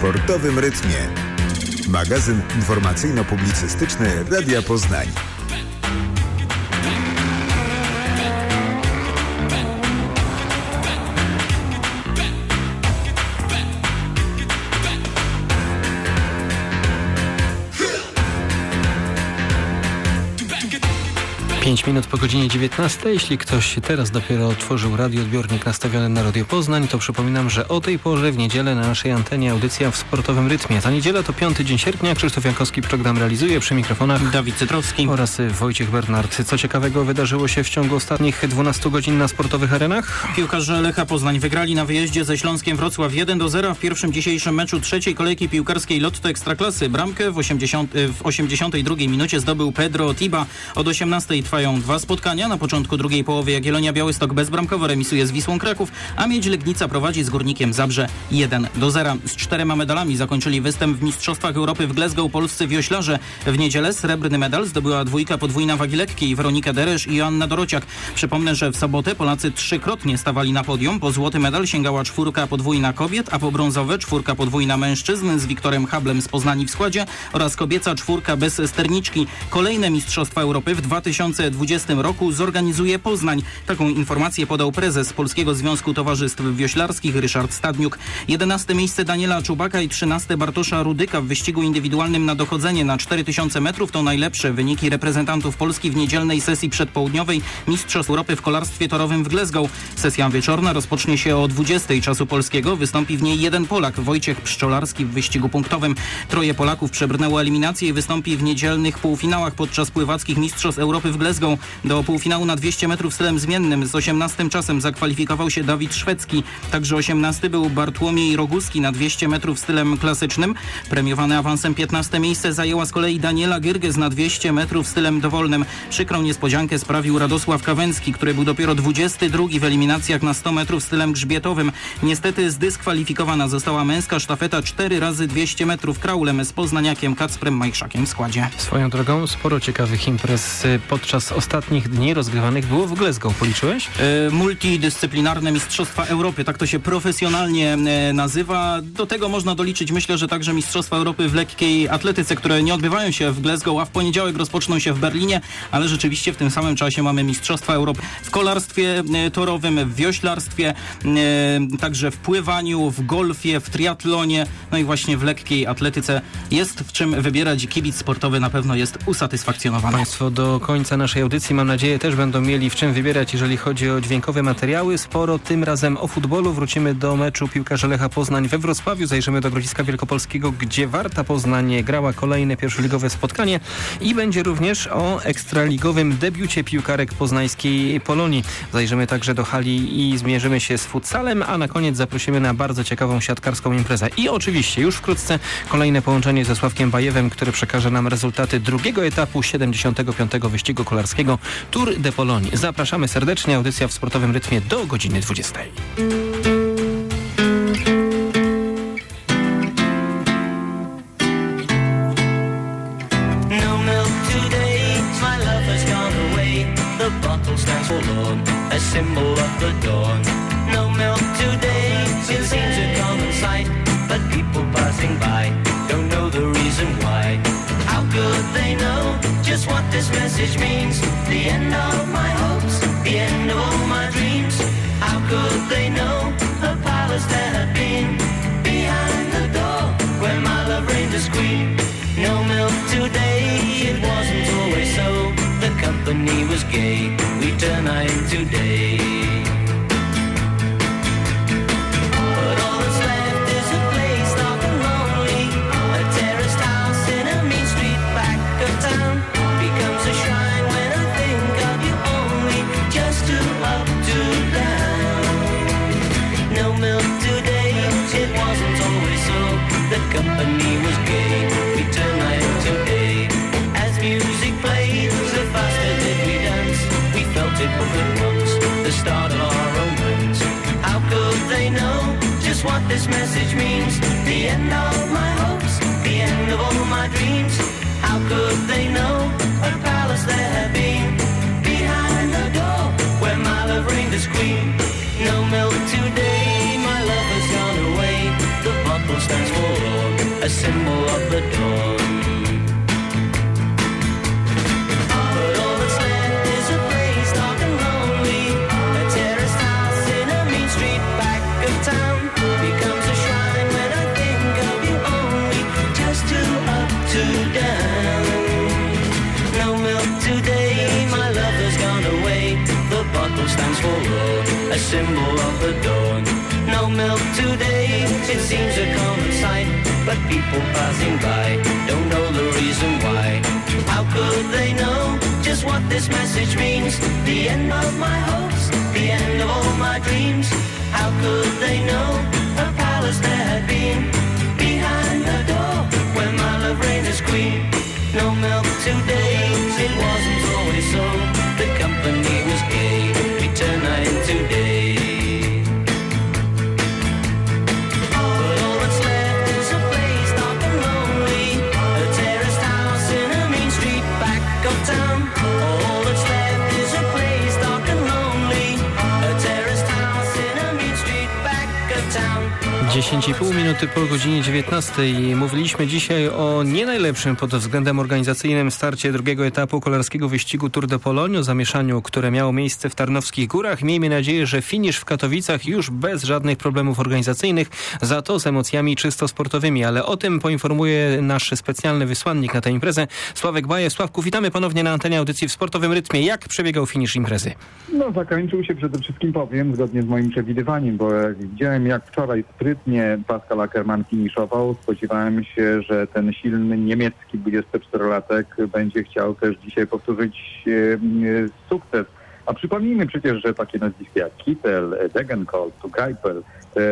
sportowym rytmie. Magazyn informacyjno-publicystyczny Radia Poznań. Pięć minut po godzinie 19. Jeśli ktoś teraz dopiero otworzył radioodbiornik nastawiony na Radio Poznań, to przypominam, że o tej porze w niedzielę na naszej antenie audycja w sportowym rytmie. Ta niedziela to 5 dzień sierpnia. Krzysztof Jankowski program realizuje, przy mikrofonach Dawid Cytrowski oraz Wojciech Bernard. Co ciekawego wydarzyło się w ciągu ostatnich 12 godzin na sportowych arenach? Piłkarze Lecha Poznań wygrali na wyjeździe ze Śląskiem Wrocław 1-0 w pierwszym dzisiejszym meczu trzeciej kolejki piłkarskiej Lotto Ekstraklasy. Bramkę w 82 minucie zdobył Pedro Tiba. Od 18 trwają dwa spotkania. Na początku drugiej połowy Jagiellonia Białystok bezbramkowo remisuje z Wisłą Kraków, a Miedź Legnica prowadzi z Górnikiem Zabrze 1-0. Z 4 medalami zakończyli występ w Mistrzostwach Europy w Glasgow polscy wioślarze. W niedzielę srebrny medal zdobyła dwójka podwójna wagi lekkiej Weronika Deresz i Joanna Dorociak. Przypomnę, że w sobotę Polacy trzykrotnie stawali na podium. Po złoty medal sięgała czwórka podwójna kobiet, a po brązowe czwórka podwójna mężczyzn z Wiktorem Hablem z Poznani w składzie oraz kobieca czwórka bez sterniczki. Kolejne Mistrzostwa Europy w 2020 roku zorganizuje Poznań. Taką informację podał prezes Polskiego Związku Towarzystw Wioślarskich Ryszard Stadniuk. 11 miejsce Daniela Czubaka i 13 Bartosza Rudyka w wyścigu indywidualnym na dochodzenie na 4000 metrów to najlepsze wyniki reprezentantów Polski w niedzielnej sesji przedpołudniowej Mistrzostw Europy w kolarstwie torowym w Glasgow. Sesja wieczorna rozpocznie się o 20 czasu polskiego. Wystąpi w niej jeden Polak, Wojciech Pszczolarski w wyścigu punktowym. Troje Polaków przebrnęło eliminację i wystąpi w niedzielnych półfinałach podczas pływackich Mistrzostw Europy w Glasgow. Do półfinału na 200 metrów stylem zmiennym z 18 czasem zakwalifikował się Dawid Szwedzki. Także 18 był Bartłomiej Roguski na 200 metrów stylem klasycznym. Premiowany awansem 15 miejsce zajęła z kolei Daniela Gyrges na 200 metrów stylem dowolnym. Przykrą niespodziankę sprawił Radosław Kawęcki, który był dopiero 22 w eliminacjach na 100 metrów stylem grzbietowym. Niestety zdyskwalifikowana została męska sztafeta 4x200 metrów kraulem z poznaniakiem Kacprem Majczakiem w składzie. Swoją drogą sporo ciekawych imprez podczas ostatnich dni rozgrywanych było w Glasgow. Policzyłeś? Multidyscyplinarne Mistrzostwa Europy, tak to się profesjonalnie nazywa. Do tego można doliczyć, myślę, że także Mistrzostwa Europy w lekkiej atletyce, które nie odbywają się w Glasgow, a w poniedziałek rozpoczną się w Berlinie, ale rzeczywiście w tym samym czasie mamy Mistrzostwa Europy w kolarstwie torowym, w wioślarstwie, także w pływaniu, w golfie, w triatlonie, no i właśnie w lekkiej atletyce jest w czym wybierać. Kibic sportowy na pewno jest usatysfakcjonowany. Państwo do końca naszej audycji, mam nadzieję, też będą mieli w czym wybierać, jeżeli chodzi o dźwiękowe materiały. Sporo tym razem o futbolu. Wrócimy do meczu piłkarzy Lecha Poznań we Wrocławiu. Zajrzymy do Grodziska Wielkopolskiego, gdzie Warta Poznań grała kolejne pierwszoligowe spotkanie i będzie również o ekstraligowym debiucie piłkarek poznańskiej Polonii. Zajrzymy także do hali i zmierzymy się z futsalem, a na koniec zaprosimy na bardzo ciekawą siatkarską imprezę. I oczywiście już wkrótce kolejne połączenie ze Sławkiem Bajewem, który przekaże nam rezultaty drugiego etapu 75. wyścigu kolarskiego Tour de Pologne. Zapraszamy serdecznie. Audycja w sportowym rytmie do godziny 20. A symbol of the dawn. No milk today, it seems a common sight, but people passing by don't know the reason why. How could they know just what this message means? The end of my hopes, the end of all my dreams. How could they know a palace there had been behind the door where my love reigned as queen? No milk today, it wasn't always so. The company was gay, we turn night into day. But all that's left is a place dark and lonely. A terraced house in a mean street back of town becomes a shrine when I think of you only. Just too up, too down. No milk today, it wasn't always so. The company was gay, we turn night into day. As music played, the faster did we dance. We felt it both at once, the start of our romance. How could they know just what this message means? The end of my hopes, the end of all my dreams. How could they know a palace there had been behind the door where my love reigned as queen? No milk today, my love has gone away. The buckle stands for Lord, a symbol of the dawn. But all that's left is a place dark and lonely, a terraced house in a mean street back of town. Becomes a shrine when I think of you only, just two up, two down. No milk today, my lover's gone away. The buckle stands for Lord, a symbol of the dawn. No milk today, it seems a common sight, but people passing by don't know the reason why. How could they know just what this message means? The end of my hopes, the end of all my dreams. How could they know a palace there had been behind the door where my love reigned as queen? No milk today, it wasn't always so. The company was gay, we turned night into day. But all that's left is a place dark and lonely, a terraced house in a mean street back of town. All that's left is a place dark and lonely, a terraced house in a mean street back of town. 10,5 minuty po godzinie 19. Mówiliśmy dzisiaj o nie najlepszym pod względem organizacyjnym starcie drugiego etapu kolarskiego wyścigu Tour de Pologne, o zamieszaniu, które miało miejsce w Tarnowskich Górach. Miejmy nadzieję, że finisz w Katowicach już bez żadnych problemów organizacyjnych, za to z emocjami czysto sportowymi, ale o tym poinformuje nasz specjalny wysłannik na tę imprezę, Sławek Bajew. Sławku, witamy ponownie na antenie audycji w Sportowym Rytmie. Jak przebiegał finisz imprezy? No, zakończył się przede wszystkim, powiem, zgodnie z moim przewidywaniem, bo jak widziałem, jak wczoraj sprytnie Pascal Ackermann finiszował, spodziewałem się, że ten silny niemiecki 24-latek będzie chciał też dzisiaj powtórzyć sukces. A przypomnijmy przecież, że takie nazwiska jak Kittel, Degenkolb, Greipel,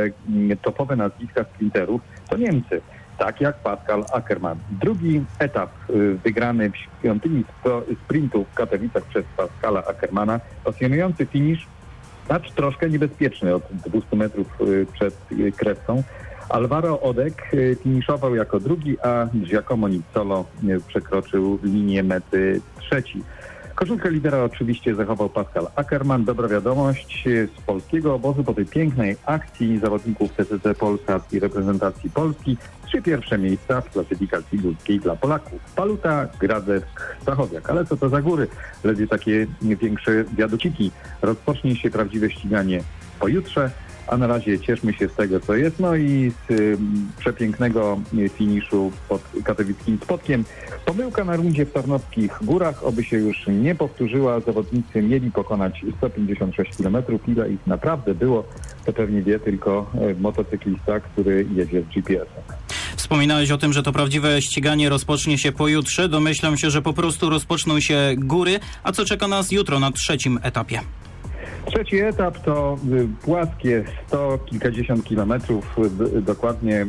topowe nazwiska sprinterów to Niemcy. Tak jak Pascal Ackermann. Drugi etap wygrany w świątyni sprintów w Katowicach przez Pascala Ackermana. Pasjonujący finisz, acz troszkę niebezpieczny od 200 metrów przed kreską. Alvaro Odek finiszował jako drugi, a Giacomo Nizzolo przekroczył linię mety trzeci. Koszulkę lidera oczywiście zachował Pascal Ackermann. Dobra wiadomość z polskiego obozu po tej pięknej akcji zawodników TCC Polsat i reprezentacji Polski. 3 pierwsze miejsca w klasyfikacji górskiej dla Polaków. Paluta, Gradec, Stachowiak. Ale co to za góry? Ledwie takie większe wiaduciki. Rozpocznie się prawdziwe ściganie pojutrze. A na razie cieszmy się z tego, co jest. No i z przepięknego finiszu pod katowickim Spodkiem. Pomyłka na rundzie w Tarnowskich Górach, oby się już nie powtórzyła. Zawodnicy mieli pokonać 156 km. Ile ich naprawdę było, to pewnie wie tylko motocyklista, który jedzie z GPS-em. Wspominałeś o tym, że to prawdziwe ściganie rozpocznie się pojutrze. Domyślam się, że po prostu rozpoczną się góry. A co czeka nas jutro na trzecim etapie? Trzeci etap to płaskie 100 kilkadziesiąt kilometrów, dokładnie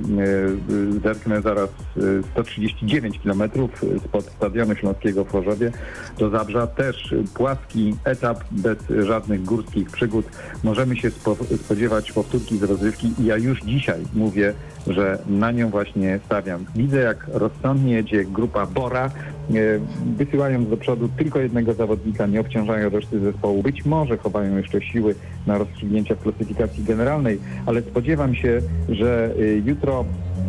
zerknę zaraz, 139 kilometrów spod Stadionu Śląskiego w Chorzowie do Zabrza. Też płaski etap bez żadnych górskich przygód. Możemy się spodziewać powtórki z rozrywki i ja już dzisiaj mówię, że na nią właśnie stawiam. Widzę, jak rozsądnie jedzie grupa Bora, wysyłając do przodu tylko jednego zawodnika, nie obciążają reszty zespołu. Być może chowają jeszcze siły na rozstrzygnięcia w klasyfikacji generalnej, ale spodziewam się, że jutro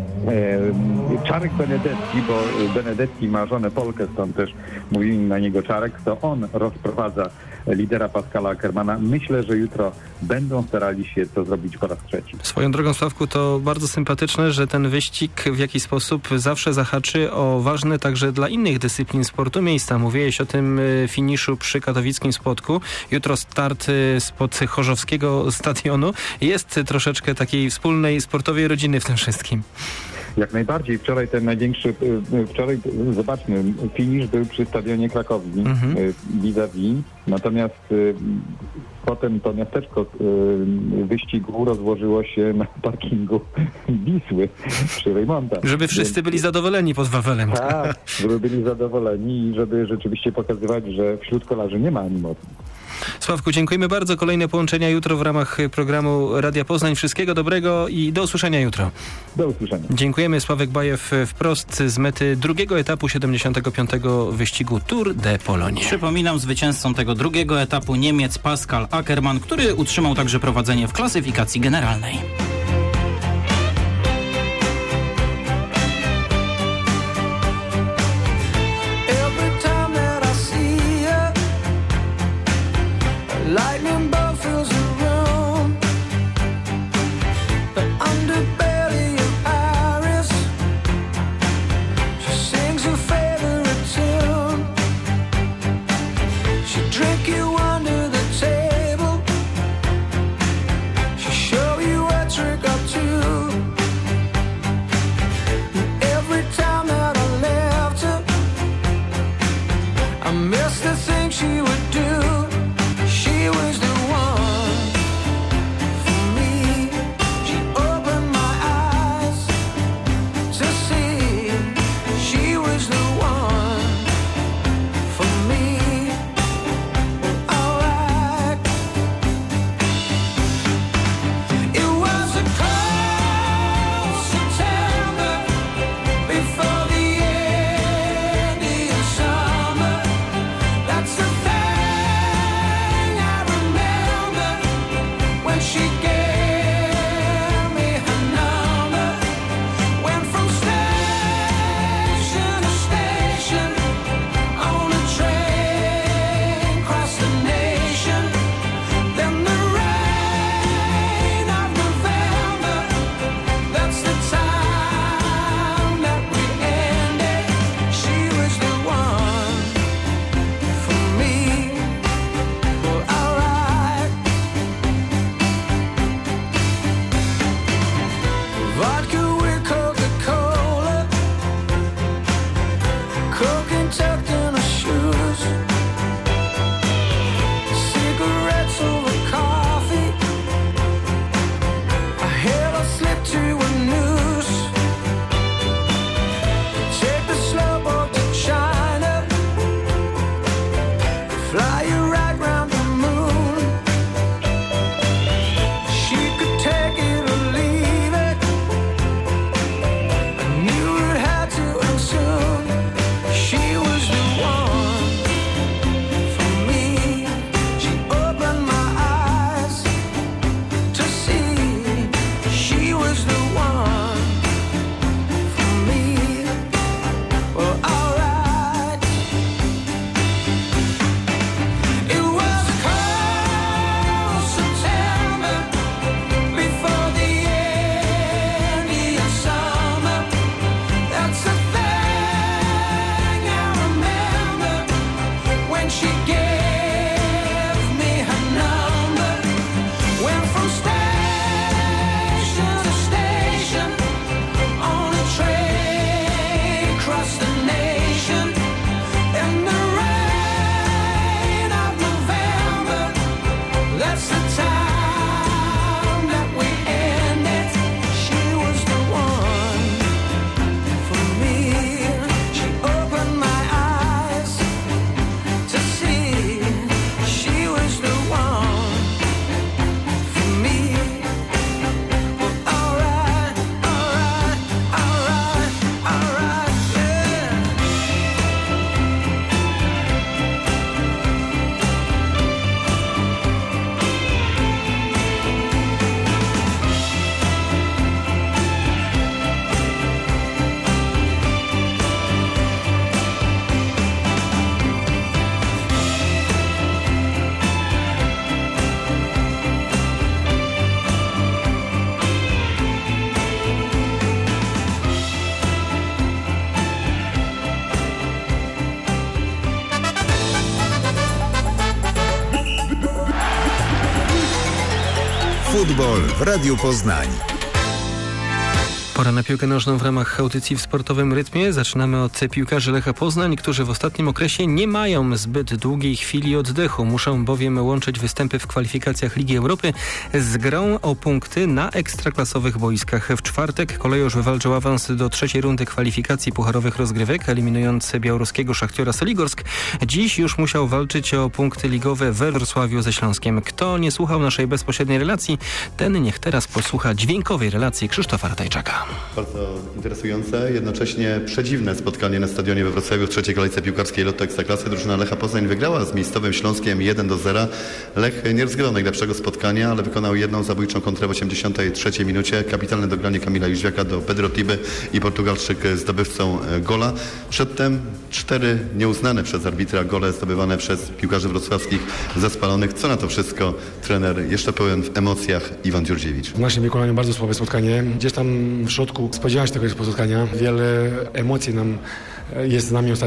Czarek Benedetti, bo Benedetti ma żonę Polkę, stąd też mówili na niego Czarek, to on rozprowadza lidera Pascala Ackermana. Myślę, że jutro będą starali się to zrobić po raz trzeci. Swoją drogą, Sławku, to bardzo sympatyczne, że ten wyścig w jakiś sposób zawsze zahaczy o ważne także dla innych dyscyplin sportu miejsca. Mówiłeś o tym finiszu przy katowickim Spodku. Jutro start spod chorzowskiego stadionu. Jest troszeczkę takiej wspólnej sportowej rodziny w tym wszystkim. Jak najbardziej. Wczoraj ten największy, zobaczmy, finisz był przy stadionie Krakowi, vis-a-vis. Natomiast potem to miasteczko wyścigu rozłożyło się na parkingu Wisły przy Rejmontach. Żeby wszyscy byli zadowoleni pod Wawelem. Tak, żeby byli zadowoleni i żeby rzeczywiście pokazywać, że wśród kolarzy nie ma animacji. Sławku, dziękujemy bardzo. Kolejne połączenia jutro w ramach programu Radia Poznań. Wszystkiego dobrego i do usłyszenia jutro. Do usłyszenia. Dziękujemy. Sławek Bajew wprost z mety drugiego etapu 75. wyścigu Tour de Pologne. Przypominam, zwycięzcą tego drugiego etapu Niemiec Pascal Ackermann, który utrzymał także prowadzenie w klasyfikacji generalnej. That's the time that we ended. She was the one for me. She opened my eyes to see she was the one for me. Well, alright, alright, alright, alright, yeah. Futbol w Radiu Poznań. Pora na piłkę nożną w ramach audycji w sportowym rytmie. Zaczynamy od piłkarzy Lecha Poznań, którzy w ostatnim okresie nie mają zbyt długiej chwili oddechu. Muszą bowiem łączyć występy w kwalifikacjach Ligi Europy z grą o punkty na ekstraklasowych boiskach. W czwartek Kolejorz wywalczył awans do trzeciej rundy kwalifikacji pucharowych rozgrywek, eliminując białoruskiego Szachtiora Soligorsk. Dziś już musiał walczyć o punkty ligowe we Wrocławiu ze Śląskiem. Kto nie słuchał naszej bezpośredniej relacji, ten niech teraz posłucha dźwiękowej relacji Krzysztofa Ratajczaka. Bardzo interesujące, jednocześnie przedziwne spotkanie na stadionie we Wrocławiu w trzeciej kolejce piłkarskiej Lotto Ekstraklasy. Drużyna Lecha Poznań wygrała z miejscowym Śląskiem 1-0. Lech nie rozgrywał najlepszego spotkania, ale wykonał jedną zabójczą kontrę w 83 minucie. Kapitalne dogranie Kamila Jóźwiaka do Pedro Tiby i Portugalczyk zdobywcą gola. Przedtem 4 nieuznane przez arbitra gole zdobywane przez piłkarzy wrocławskich zespalonych. Co na to wszystko trener, jeszcze pełen w emocjach, Iwan Dziurdziewicz. W naszym wykonaniu bardzo słabe spotkanie. Gdzieś tam w środku spodziewałem się tego spotkania. Wiele emocji nam jest z nami nie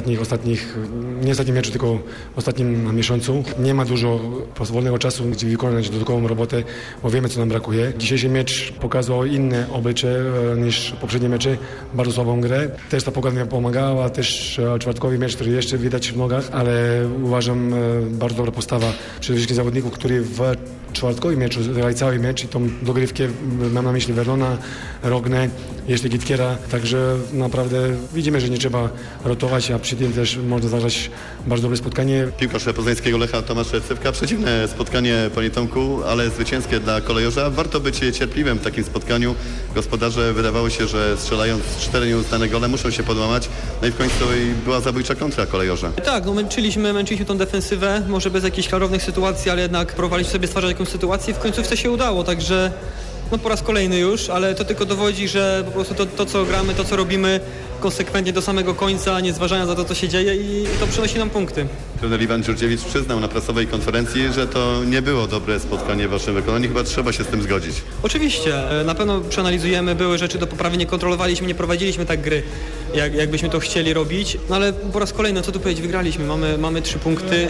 ostatnim meczu, tylko w ostatnim miesiącu. Nie ma dużo wolnego czasu, gdzie wykonać dodatkową robotę, bo wiemy, co nam brakuje. Dzisiejszy mecz pokazał inne oblicze niż poprzednie mecze. Bardzo słabą grę. Też ta pogoda mi pomagała, też czwartkowy mecz, który jeszcze widać w nogach, ale uważam bardzo dobra postawa przede wszystkim zawodników, którzy w czwartkowym meczu zagrali cały mecz i tą dogrywkę, mam na myśli Verlona, Rogne, jeszcze Gitkiera, także naprawdę widzimy, że nie trzeba rotować, a przy tym też można zagrać bardzo dobre spotkanie. Piłkarz poznańskiego Lecha Tomasz Cywka. Przeciwne spotkanie, panie Tomku, ale zwycięskie dla Kolejorza. Warto być cierpliwym w takim spotkaniu. Gospodarze wydawało się, że strzelając 4 nieuznane gole muszą się podłamać. No i w końcu była zabójcza kontra Kolejorza. Tak, no męczyliśmy tą defensywę, może bez jakichś klarownych sytuacji, ale jednak próbowaliśmy sobie stwarzać jakąś sytuację. W końcówce się udało, także no po raz kolejny już, ale to tylko dowodzi, że po prostu to co gramy, to co robimy konsekwentnie do samego końca, nie zważając na to, co się dzieje i to przynosi nam punkty. Trener Iwan Dziurdziewicz przyznał na prasowej konferencji, że to nie było dobre spotkanie w waszym wykonaniu. Chyba trzeba się z tym zgodzić. Oczywiście, na pewno przeanalizujemy, były rzeczy do poprawy, nie kontrolowaliśmy, nie prowadziliśmy tak gry, jakbyśmy to chcieli robić, no ale po raz kolejny, co tu powiedzieć, wygraliśmy, mamy 3 punkty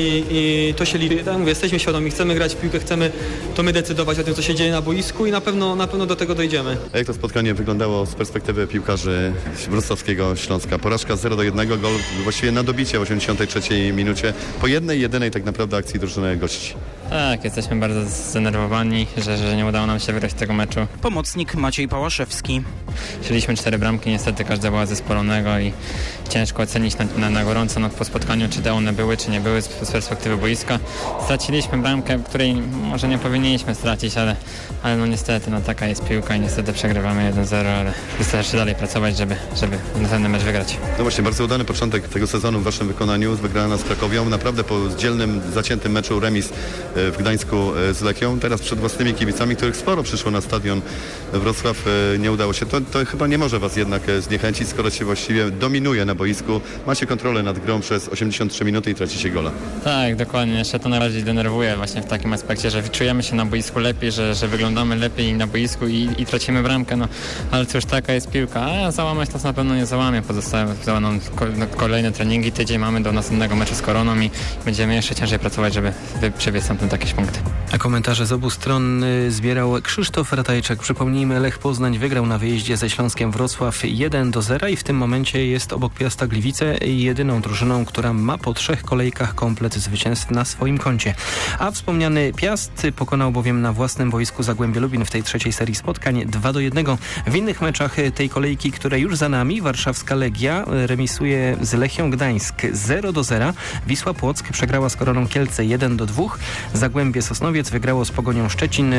i to się liczy. Tak mówię, jesteśmy świadomi, chcemy grać w piłkę, chcemy to my decydować o tym, co się dzieje na boisku i na pewno do tego dojdziemy. A jak to spotkanie wyglądało z perspektywy piłkarzy wrocławskiego Śląska? Porażka 0-1, gol właściwie na dobicie w 83 minucie, po jedynej tak naprawdę akcji drużyny gości. Tak, jesteśmy bardzo zdenerwowani, że nie udało nam się wygrać tego meczu. Pomocnik Maciej Pałaszewski. Strzeliśmy 4 bramki, niestety każda była ze spalonego i ciężko ocenić na gorąco po spotkaniu, czy te one były, czy nie były z perspektywy boiska. Straciliśmy bramkę, której może nie powinniśmy stracić, ale no niestety, no taka jest piłka i niestety przegrywamy 1-0, ale wystarczy dalej pracować, żeby następny mecz wygrać. No właśnie, bardzo udany początek tego sezonu w waszym wykonaniu, wygrana z Krakowią, naprawdę po dzielnym, zaciętym meczu remis w Gdańsku z Lechią, teraz przed własnymi kibicami, których sporo przyszło na stadion Wrocław, nie udało się. To chyba nie może was jednak zniechęcić, skoro się właściwie dominuje na boisku, macie kontrolę nad grą przez 83 minuty i tracicie gola. Tak, dokładnie. Jeszcze to najbardziej denerwuje właśnie w takim aspekcie, że czujemy się na boisku lepiej, że wyglądamy lepiej na boisku i tracimy bramkę, no ale cóż, taka jest piłka, a załamać nas na pewno nie załamie, za nam kolejne treningi, tydzień mamy do następnego meczu z Koroną i będziemy jeszcze ciężej pracować, żeby przywieźć tam ten stąd jakieś punkty. A komentarze z obu stron zbierał Krzysztof Ratajczak. Przypomnijmy, Lech Poznań wygrał na wyjeździe ze Śląskiem Wrocław 1-0 i w tym momencie jest obok Piasta Gliwice jedyną drużyną, która ma po 3 kolejkach komplet zwycięstw na swoim koncie. A wspomniany Piast pokonał bowiem na własnym boisku Zagłębie Lubin w tej trzeciej serii spotkań 2-1. W innych meczach tej kolejki, które już za nami, warszawska Legia remisuje z Lechią Gdańsk 0-0. Wisła Płock przegrała z Koroną Kielce 1-2. Zagłębie Sosnowiec wygrało z Pogonią Szczecin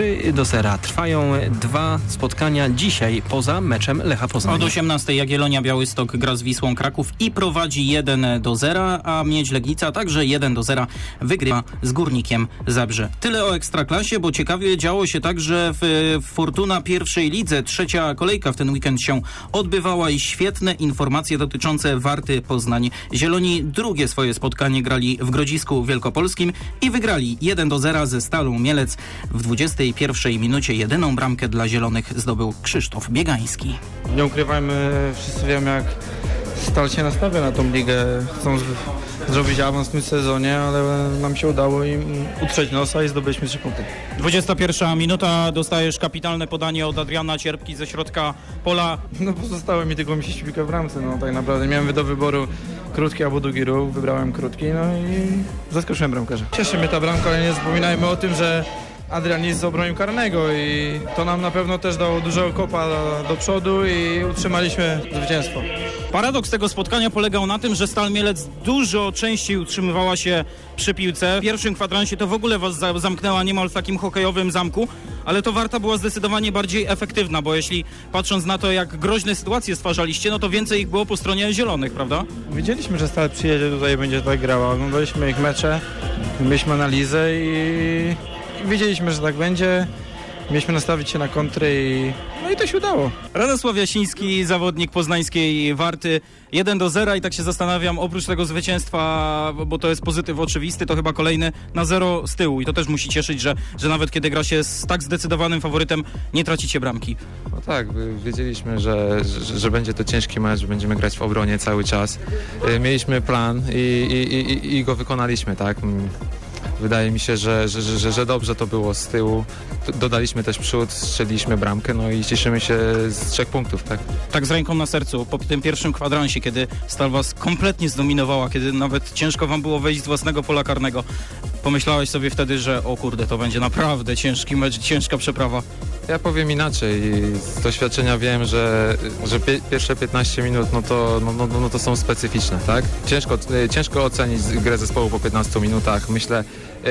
3-0. Trwają 2 spotkania dzisiaj poza meczem Lecha Poznań. Od 18 Jagiellonia Białystok gra z Wisłą Kraków i prowadzi 1-0, a Miedź Legnica także 1-0 wygrywa z Górnikiem Zabrze. Tyle o Ekstraklasie, bo ciekawie działo się także w Fortuna pierwszej lidze. Trzecia kolejka w ten weekend się odbywała i świetne informacje dotyczące Warty Poznań. Zieloni drugie swoje spotkanie grali w Grodzisku Wielkopolskim i wygrali 1-0 ze Stalą Mielec. W 21 minucie jedyną bramkę dla Zielonych zdobył Krzysztof Biegański. Nie ukrywajmy, wszyscy wiemy, jak Stal się nastawia na tą ligę. Chcą zrobić awans w tym sezonie, ale nam się udało im utrzeć nosa i zdobyliśmy 3 punkty. 21 minuta, dostajesz kapitalne podanie od Adriana Cierpki ze środka pola. No pozostało mi tylko mieścić piłkę w bramce, no tak naprawdę. Miałem do wyboru krótki albo długi ruch, wybrałem krótki, no i zaskoczyłem bramkarza. Cieszy mnie ta bramka, ale nie zapominajmy o tym, że Adrian jest z obrony karnego i to nam na pewno też dało dużego kopa do przodu i utrzymaliśmy zwycięstwo. Paradoks tego spotkania polegał na tym, że Stal Mielec dużo częściej utrzymywała się przy piłce. W pierwszym kwadransie to w ogóle was zamknęła niemal w takim hokejowym zamku, ale to Warta była zdecydowanie bardziej efektywna, bo jeśli patrząc na to, jak groźne sytuacje stwarzaliście, no to więcej ich było po stronie Zielonych, prawda? Wiedzieliśmy, że Stal przyjedzie tutaj i będzie tak grała. Oglądaliśmy ich mecze, mieliśmy analizę i wiedzieliśmy, że tak będzie. Mieliśmy nastawić się na kontry i to się udało. Radosław Jasiński, zawodnik poznańskiej Warty, 1-0 i tak się zastanawiam, oprócz tego zwycięstwa, bo to jest pozytyw oczywisty, to chyba kolejny na 0 z tyłu i to też musi cieszyć, że nawet kiedy gra się z tak zdecydowanym faworytem, nie tracicie bramki. No tak, wiedzieliśmy, że będzie to ciężki mecz, że będziemy grać w obronie cały czas. Mieliśmy plan i go wykonaliśmy, tak? Wydaje mi się, że dobrze to było z tyłu. Dodaliśmy też przód, strzeliliśmy bramkę, no i cieszymy się z 3 punktów, tak? Tak z ręką na sercu, po tym pierwszym kwadransie, kiedy Stal was kompletnie zdominowała, kiedy nawet ciężko wam było wejść z własnego pola karnego, pomyślałeś sobie wtedy, że o kurde, to będzie naprawdę ciężki mecz, ciężka przeprawa? Ja powiem inaczej. Z doświadczenia wiem, że pierwsze 15 minut no to są specyficzne, tak? Ciężko ocenić grę zespołu po 15 minutach. Myślę,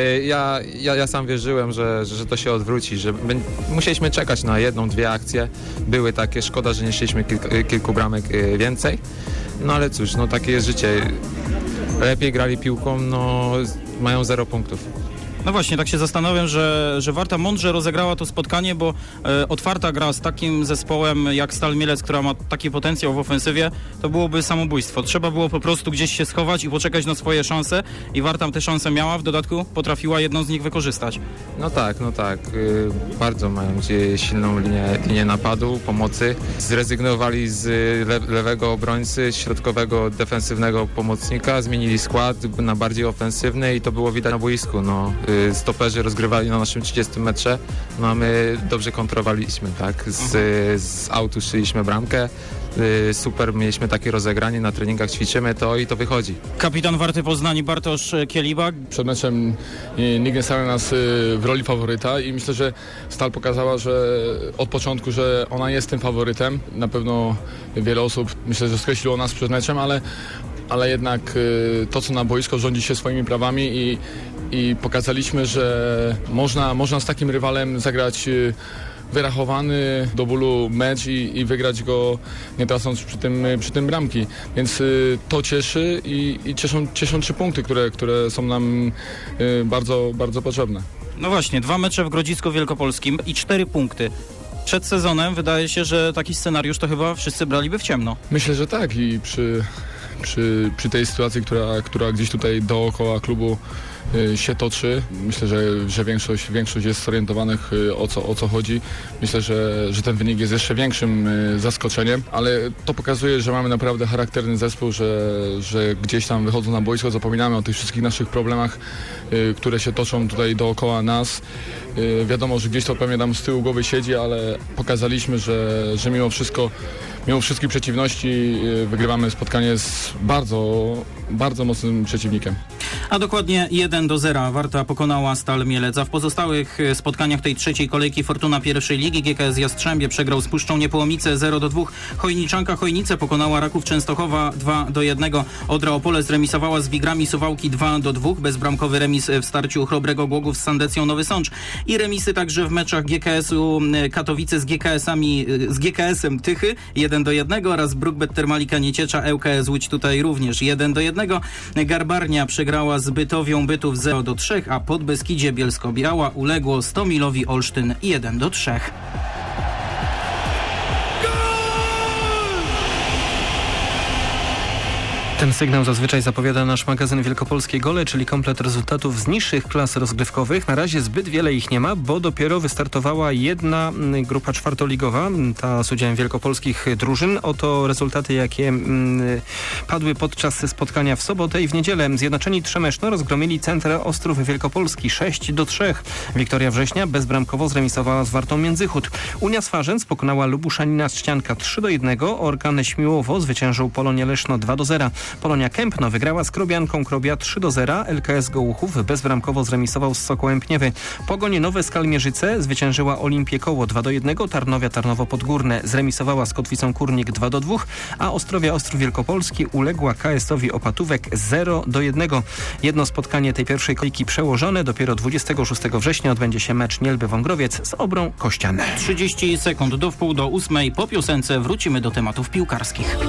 ja sam wierzyłem, że to się odwróci, że musieliśmy czekać na 1-2 akcje. Były takie, szkoda, że nie szliśmy kilku bramek więcej. No ale cóż, no takie jest życie. Lepiej grali piłką, no mają 0 punktów. No właśnie, tak się zastanawiam, że Warta mądrze rozegrała to spotkanie, bo otwarta gra z takim zespołem jak Stal Mielec, która ma taki potencjał w ofensywie, to byłoby samobójstwo. Trzeba było po prostu gdzieś się schować i poczekać na swoje szanse i Warta te szanse miała, w dodatku potrafiła jedną z nich wykorzystać. No tak. Bardzo mają silną linię napadu, pomocy. Zrezygnowali z lewego obrońcy, środkowego, defensywnego pomocnika, zmienili skład na bardziej ofensywny i to było widać na boisku. No. Stoperzy rozgrywali na naszym 30 metrze, no a my dobrze kontrowaliśmy, tak? Z autu szyliśmy bramkę. Super, mieliśmy takie rozegranie, na treningach ćwiczymy to i to wychodzi. Kapitan Warty Poznań Bartosz Kieliba. Przed meczem nikt nie stawiał nas w roli faworyta i myślę, że Stal pokazała, że od początku, że ona jest tym faworytem. Na pewno wiele osób, myślę, że skreśliło nas przed meczem, ale jednak to, co na boisko, rządzi się swoimi prawami i pokazaliśmy, że można z takim rywalem zagrać wyrachowany do bólu mecz i wygrać go, nie tracąc przy tym bramki. Więc to cieszy i cieszą 3 punkty, które są nam bardzo, bardzo potrzebne. No właśnie, 2 mecze w Grodzisku Wielkopolskim i 4 punkty. Przed sezonem wydaje się, że taki scenariusz to chyba wszyscy braliby w ciemno. Myślę, że tak i przy tej sytuacji, która gdzieś tutaj dookoła klubu się toczy. Myślę, że większość jest zorientowanych o co chodzi. Myślę, że ten wynik jest jeszcze większym zaskoczeniem, ale to pokazuje, że mamy naprawdę charakterny zespół, że gdzieś tam wychodzą na boisko, zapominamy o tych wszystkich naszych problemach, które się toczą tutaj dookoła nas. Wiadomo, że gdzieś to pewnie tam z tyłu głowy siedzi, ale pokazaliśmy, że mimo wszystkich przeciwności wygrywamy spotkanie z bardzo mocnym przeciwnikiem. A dokładnie 1-0 Warta pokonała Stal Mielec, a w pozostałych spotkaniach tej trzeciej kolejki Fortuna pierwszej ligi GKS Jastrzębie przegrał z Puszczą Niepołomice 0-2. Chojniczanka Chojnice pokonała Raków Częstochowa 2-1. Odra Opole zremisowała z Wigrami Suwałki 2-2. Bezbramkowy remis w starciu Chrobrego Głogów z Sandecją Nowy Sącz. I remisy także w meczach GKS-u Katowice z GKS-em Tychy 1-1 oraz Brookbet Termalika Nieciecza ŁKS Łódź tutaj również 1-1. Garbarnia przegrała z Bytowią Bytów 0-3, a Podbeskidzie Bielsko-Biała uległo Stomilowi Olsztyn 1-3. Ten sygnał zazwyczaj zapowiada nasz magazyn Wielkopolskie Gole, czyli komplet rezultatów z niższych klas rozgrywkowych. Na razie zbyt wiele ich nie ma, bo dopiero wystartowała jedna grupa czwartoligowa, ta z udziałem wielkopolskich drużyn. Oto rezultaty, jakie padły podczas spotkania w sobotę i w niedzielę. Zjednoczeni Trzemeszno rozgromili Centrę Ostrów Wielkopolski 6-3. Wiktoria Września bezbramkowo zremisowała z Wartą Międzychód. Unia Swarzędz pokonała Lubuszanina Trzcianka 3-1. Orkan Śmiłowo zwyciężył Polonię Leszno 2-0. Polonia Kępno wygrała z Krobianką Krobia 3-0. LKS Gołuchów bezbramkowo zremisował z Sokołem Pniewy. Pogoń Nowe Skalmierzyce zwyciężyła Olimpię Koło 2-1. Tarnowia Tarnowo Podgórne zremisowała z Kotwicą Kurnik 2-2, a Ostrowia Ostrów Wielkopolski uległa KS-owi Opatówek 0-1. Jedno spotkanie tej pierwszej kolejki przełożone. Dopiero 26 września odbędzie się mecz Nielby-Wągrowiec z Obrą Kościan. 30 sekund do 7:30. Po piosence wrócimy do tematów piłkarskich.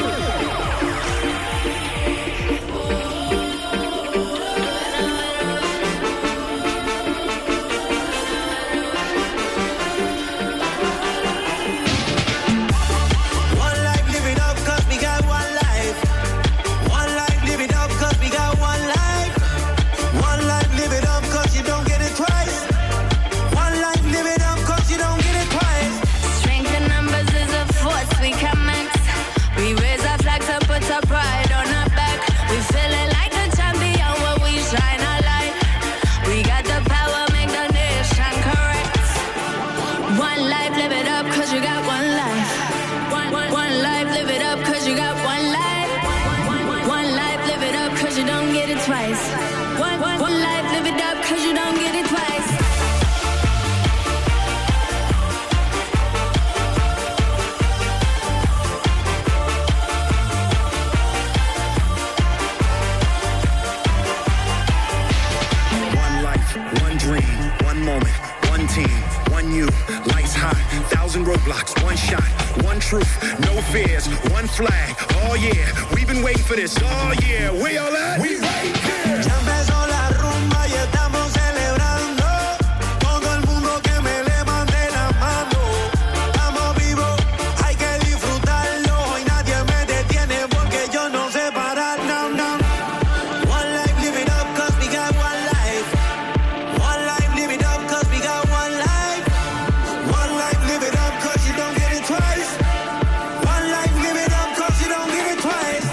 Roadblocks, one shot, one truth, no fears, one flag. Oh yeah, we've been waiting for this. Oh yeah, where y'all at? We right here. Ya empezó la rumba y estamos celebrando. Todo el mundo que me levante la mano. Estamos vivos, hay que disfrutarlo. Y nadie me detiene porque yo no sé parar. No, no. One life, live it up, cause we got one life. One life, live it up, cause we got one life. One life, live it up, cause you don't get it twice. One life, live it up, cause you don't get it twice.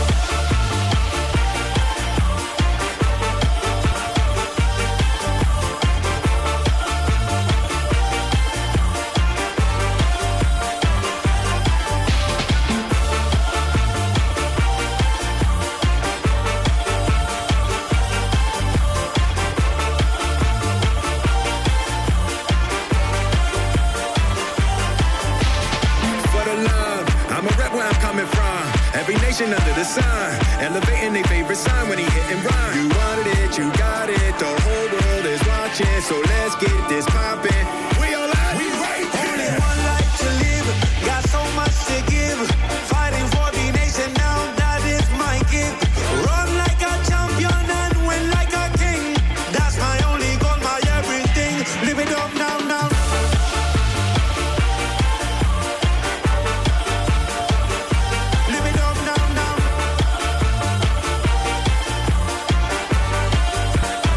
For the love, I'ma rep where I'm coming from. Every nation under the sun, elevating their favorite sign when he hit and run. You wanted it, you got it, the whole world is watching, so let's get this poppin'. We all at? We right here. Only one life to live, got so much to give. Fighting for the nation now, that is my gift. Run like a champion and win like a king. That's my only goal, my everything. Live it up now, now. Live it up now, now.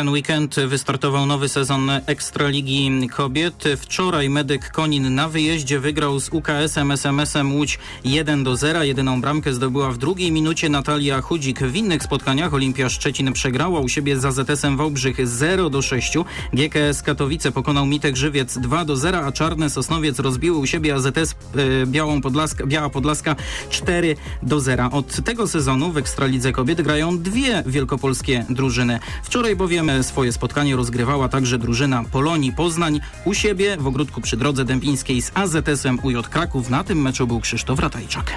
ten weekend wystartował nowy sezon Ekstraligi Kobiet. Wczoraj Medyk Konin na wyjeździe wygrał z UKS-em SMS-em Łódź 1-0. Jedyną bramkę zdobyła w drugiej minucie Natalia Chudzik. W innych spotkaniach Olimpia Szczecin przegrała u siebie z AZS-em Wałbrzych 0-6. GKS Katowice pokonał Mitek Żywiec 2-0, a Czarne Sosnowiec rozbiły u siebie AZS Biała Podlaska 4-0. Od tego sezonu w Ekstralidze Kobiet grają dwie wielkopolskie drużyny. Wczoraj bowiem swoje spotkanie rozgrywała także drużyna Polonii Poznań u siebie w ogródku przy Drodze Dębińskiej z AZS-em UJ Kraków. Na tym meczu był Krzysztof Ratajczak.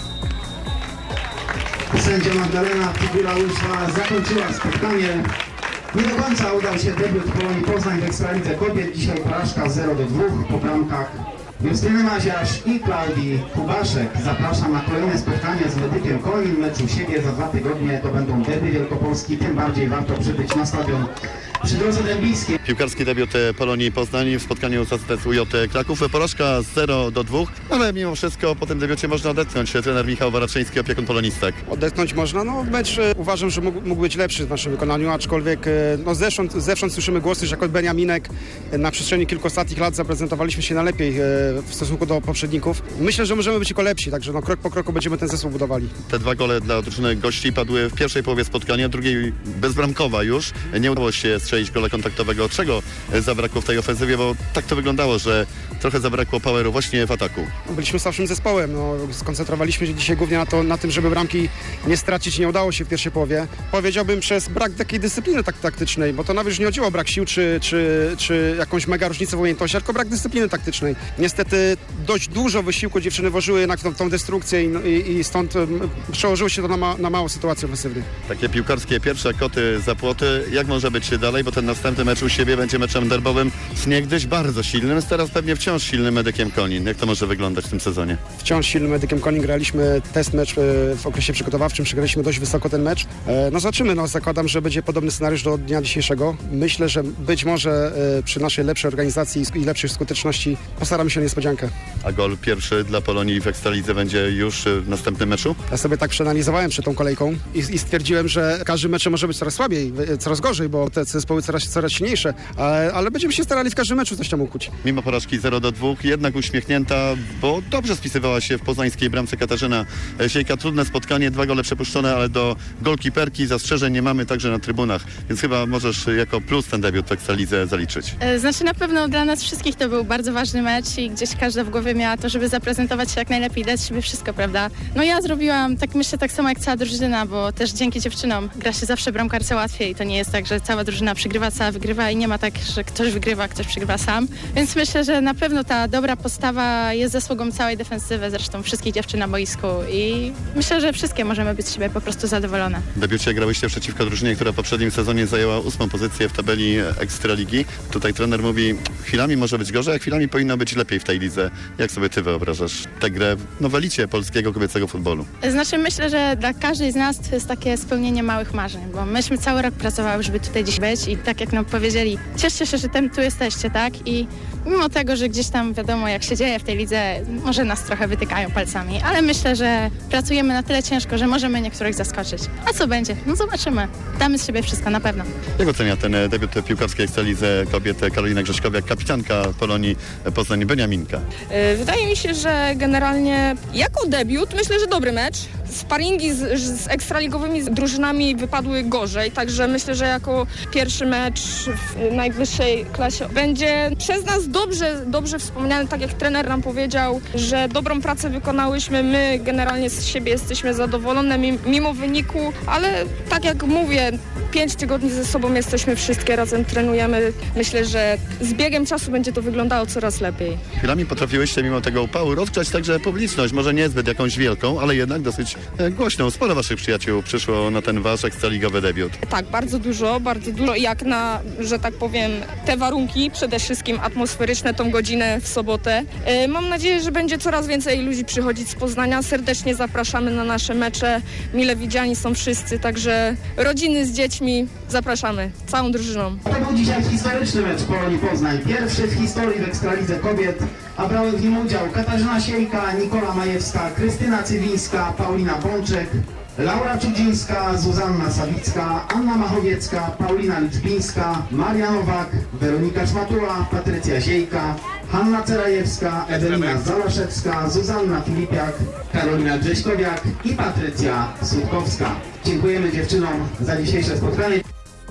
Sędzia Magdalena Figura-Łyżwa zakończyła spotkanie. Nie do końca udał się debiut Polonii Poznań w Ekstralidze Kobiet. Dzisiaj porażka 0-2 po bramkach Justyny Maziarz i Klaudii Kubaszek. Zapraszam na kolejne spotkanie z Medykiem Konin. Mecz u siebie za 2 tygodnie to będą derby wielkopolski. Tym bardziej warto przybyć na stadion przy Drodze Dębińskiej. Piłkarski debiut Polonii Poznań w spotkaniu z AZS UJ Kraków. Porażka 0-2, ale mimo wszystko po tym debiucie można odetchnąć. Trener Michał Waraczyński, opiekun polonistek. Odetchnąć można. No mecz uważam, że mógł być lepszy w naszym wykonaniu, aczkolwiek no zewsząd słyszymy głosy, że jako Beniaminek na przestrzeni kilku ostatnich lat zaprezentowaliśmy się najlepiej w stosunku do poprzedników. Myślę, że możemy być tylko lepsi, także no krok po kroku będziemy ten zespół budowali. Te 2 gole dla drużyny gości padły w pierwszej połowie spotkania, drugiej bezbramkowa już. Nie udało się strzelić gola kontaktowego. Czego zabrakło w tej ofensywie, bo tak to wyglądało, że trochę zabrakło poweru właśnie w ataku. Byliśmy słabszym zespołem, no, skoncentrowaliśmy się dzisiaj głównie na tym, żeby bramki nie stracić. Nie udało się w pierwszej połowie. Powiedziałbym przez brak takiej dyscypliny taktycznej, bo to nawet już nie chodziło o brak sił czy jakąś mega różnicę w umiejętności, tylko brak dyscypliny taktycznej. Niestety dość dużo wysiłku dziewczyny włożyły jednak w tą destrukcję i stąd przełożyło się to na małą sytuację ofensywną. Takie piłkarskie pierwsze koty za płoty. Jak może być dalej, bo ten następny mecz u siebie będzie meczem derbowym z niegdyś bardzo silnym, teraz pewnie wciąż silnym Medykiem Konin. Jak to może wyglądać w tym sezonie? Wciąż silnym Medykiem Konin. Graliśmy test mecz w okresie przygotowawczym, przegraliśmy dość wysoko ten mecz. No zobaczymy, no zakładam, że będzie podobny scenariusz do dnia dzisiejszego. Myślę, że być może przy naszej lepszej organizacji i lepszej skuteczności postaramy się o niespodziankę. A gol pierwszy dla Polonii w Ekstralidze będzie już w następnym meczu? Ja sobie tak przeanalizowałem przed tą kolejką i stwierdziłem, że każdy mecz może być coraz słabiej, coraz gorzej, bo te zespoły coraz silniejsze, ale będziemy się starali w każdym meczu coś tam ukuć. Mimo porażki 0-2, jednak uśmiechnięta, bo dobrze spisywała się w poznańskiej bramce Katarzyna Siejka. Trudne spotkanie, 2 gole przepuszczone, ale do golkiperki zastrzeżeń nie mamy także na trybunach, więc chyba możesz jako plus ten debiut w Ekstralidze zaliczyć. Znaczy na pewno dla nas wszystkich to był bardzo ważny mecz i gdzieś każda w głowie miała to, żeby zaprezentować się jak najlepiej, dać siebie wszystko, prawda? No ja zrobiłam, tak myślę, tak samo jak cała drużyna, bo też dzięki dziewczynom gra się zawsze bramkarce łatwiej. To nie jest tak, że cała drużyna przegrywa, cała wygrywa i nie ma tak, że ktoś wygrywa, ktoś przegrywa sam. Więc myślę, że na pewno ta dobra postawa jest zasługą całej defensywy, zresztą wszystkich dziewczyn na boisku i myślę, że wszystkie możemy być z siebie po prostu zadowolone. W debiucie grałyście przeciwko drużynie, która w poprzednim sezonie zajęła 8. pozycję w tabeli Ekstraligi. Tutaj trener mówi, chwilami może być gorzej, a chwilami powinno być lepiej w tej lidze. Jak sobie ty wyobrażasz tę grę w elicie polskiego kobiecego futbolu? Znaczy myślę, że dla każdej z nas to jest takie spełnienie małych marzeń, bo myśmy cały rok pracowały, żeby tutaj dziś być i tak jak nam powiedzieli, cieszcie się, że tu jesteście, tak? I mimo tego, że gdzieś tam wiadomo jak się dzieje w tej lidze, może nas trochę wytykają palcami, ale myślę, że pracujemy na tyle ciężko, że możemy niektórych zaskoczyć. A co będzie? No zobaczymy. Damy z siebie wszystko, na pewno. Jak ocenia ten debiut piłkarskiej Ekstralidze kobiet Karolina Grześkowiak, kapitanka Polonii Poznań, Beniaminka? Wydaje mi się, że generalnie jako debiut myślę, że dobry mecz. Sparingi z ekstraligowymi drużynami wypadły gorzej, także myślę, że jako pierwszy mecz w najwyższej klasie będzie przez nas dobrze wspomniany, tak jak trener nam powiedział, że dobrą pracę wykonałyśmy, my generalnie z siebie jesteśmy zadowolone mimo wyniku, ale tak jak mówię, 5 tygodni ze sobą jesteśmy wszystkie, razem trenujemy. Myślę, że z biegiem czasu będzie to wyglądało coraz lepiej. Chwilami potrafiłyście mimo tego upału rozgrzać także publiczność, może niezbyt jakąś wielką, ale jednak dosyć głośną. Sporo waszych przyjaciół przyszło na ten wasz ekstraligowy debiut. Tak, bardzo dużo, jak na, że tak powiem, te warunki, przede wszystkim atmosferyczne, tą godzinę w sobotę. Mam nadzieję, że będzie coraz więcej ludzi przychodzić z Poznania. Serdecznie zapraszamy na nasze mecze. Mile widziani są wszyscy, także rodziny z dziećmi zapraszamy, całą drużyną. To był dzisiaj historyczny mecz Polonii Poznań. Pierwszy w historii w Ekstralidze Kobiet, a brały w nim udział Katarzyna Siejka, Nikola Majewska, Krystyna Cywińska, Paulina Bączek, Laura Czudzińska, Zuzanna Sawicka, Anna Machowiecka, Paulina Liczbińska, Maria Nowak, Weronika Szmatula, Patrycja Ziejka, Hanna Cerajewska, Ewelina Zalaszewska, Zuzanna Filipiak, Karolina Grześkowiak i Patrycja Sutkowska. Dziękujemy dziewczynom za dzisiejsze spotkanie.